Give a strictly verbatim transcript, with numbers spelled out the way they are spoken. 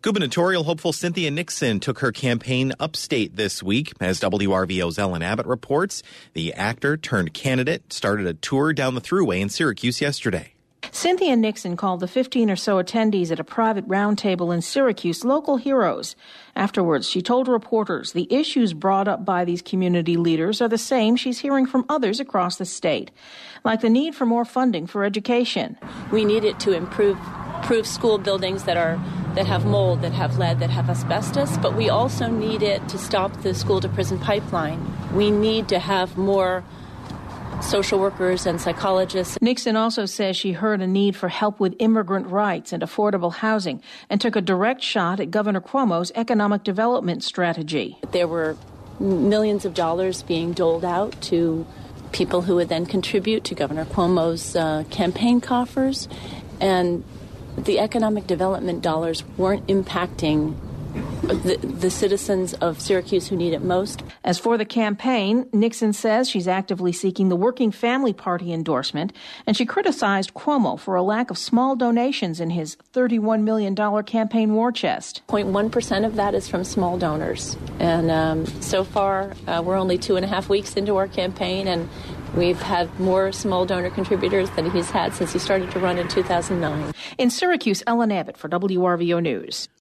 Gubernatorial hopeful Cynthia Nixon took her campaign upstate this week. As W R V O's Ellen Abbott reports, the actor turned candidate started a tour down the Thruway in Syracuse yesterday. Cynthia Nixon called the fifteen or so attendees at a private roundtable in Syracuse local heroes. Afterwards, she told reporters the issues brought up by these community leaders are the same she's hearing from others across the state, like the need for more funding for education. We need it to improve, improve school buildings that are that have mold, that have lead, that have asbestos, but we also need it to stop the school-to-prison pipeline. We need to have more social workers and psychologists. Nixon also says she heard a need for help with immigrant rights and affordable housing and took a direct shot at Governor Cuomo's economic development strategy. There were millions of dollars being doled out to people who would then contribute to Governor Cuomo's uh, campaign coffers, and the economic development dollars weren't impacting The, the citizens of Syracuse who need it most. As for the campaign, Nixon says she's actively seeking the Working Family Party endorsement, and she criticized Cuomo for a lack of small donations in his thirty-one million dollars campaign war chest. zero point one percent of that is from small donors. And um, so far, uh, we're only two and a half weeks into our campaign, and we've had more small donor contributors than he's had since he started to run in two thousand nine. In Syracuse, Ellen Abbott for W R V O News.